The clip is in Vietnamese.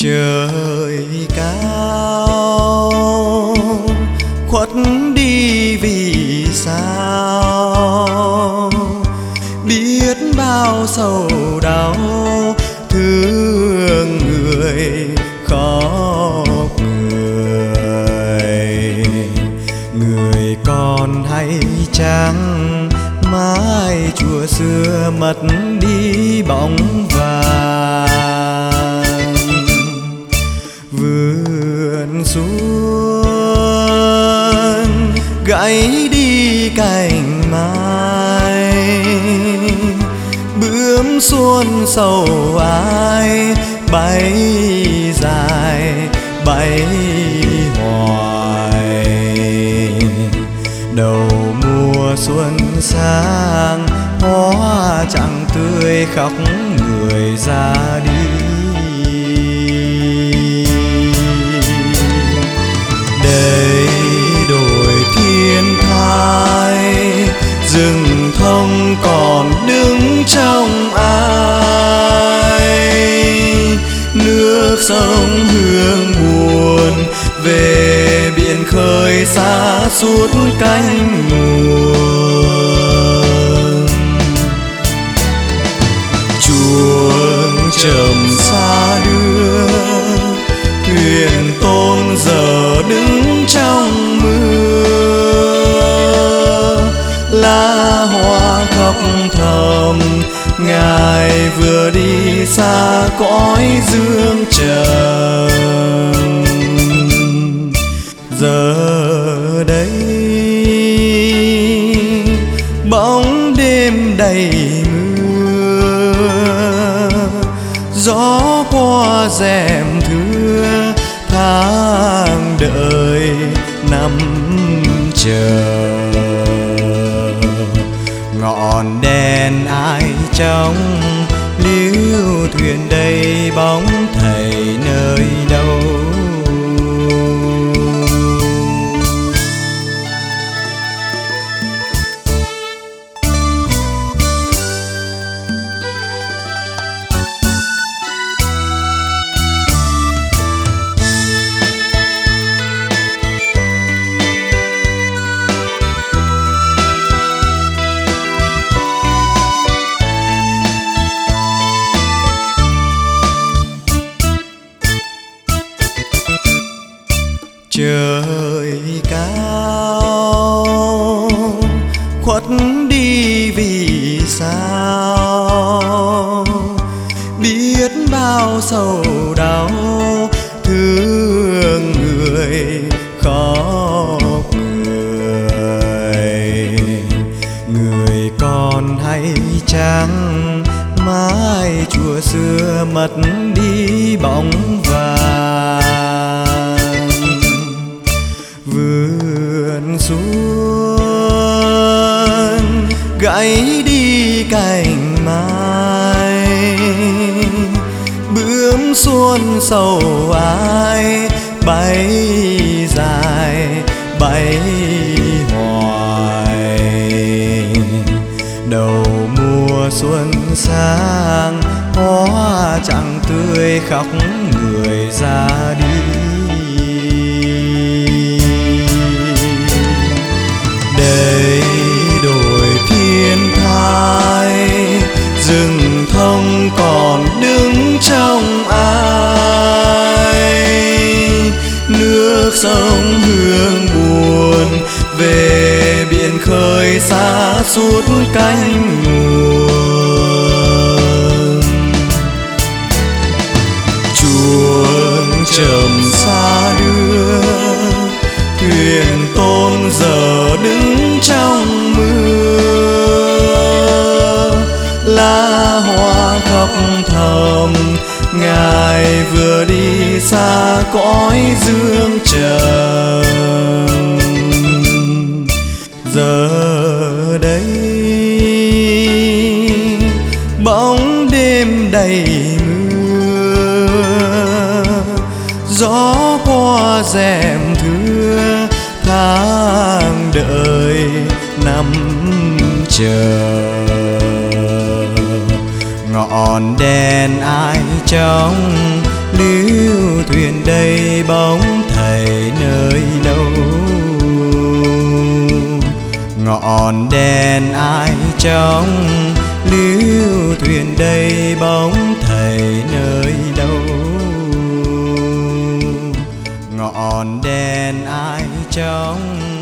Trời cao khuất đi vì sao, biết bao sầu đau thương người khóc người. Người còn hay chăng mái chùa xưa mất đi bóng vàng. Vườn xuân gãy đi cành mai, bướm xuân sầu ai bay dài bay hoài. Đầu mùa xuân sang hoa chẳng tươi khóc người ra đi. Đây đồi thiên thai rừng thông còn đứng trong ai. Nước sông hương buồn về biển khơi xa suốt cánh nguồn. Chuông trầm xa đưa thuyền tôn giờ đứng trong mưa. Lá hoa khóc thầm Ngài vừa đi xa cõi dương trần. Giờ đây bóng đêm đầy mưa, gió qua rèm thưa tháng đợi năm chờ. Ngọn đèn ai trong líu thuyền đây bóng thầy nơi đâu. Trời cao khuất đi vì sao, biết bao sầu đau thương người khóc người. Người còn hay chăng mái chùa xưa mất đi bóng vàng. Vườn xuân gãy đi cành mai, bướm xuân sầu ai bay dài bay hoài. Đầu mùa xuân sang hoa chẳng tươi khóc người ra đi. Đây đồi thiên thai rừng thông còn đứng trong ai. Nước sông hương buồn về biển khơi xa suốt cánh nguồn. Chuông trầm xa đưa thuyền tôn giờ đứng trong mưa. Lá hoa khóc thầm Ngài vừa đi xa cõi dương trần. Giờ đây bóng đêm đầy mưa, gió qua rèm thưa tháng đợi năm chờ. Ngọn đèn ai trong líu thuyền đây bóng thầy nơi đâu. Ngọn đèn ai trong lưu thuyền đây bóng thầy nơi đâu. Ngọn đèn ai trong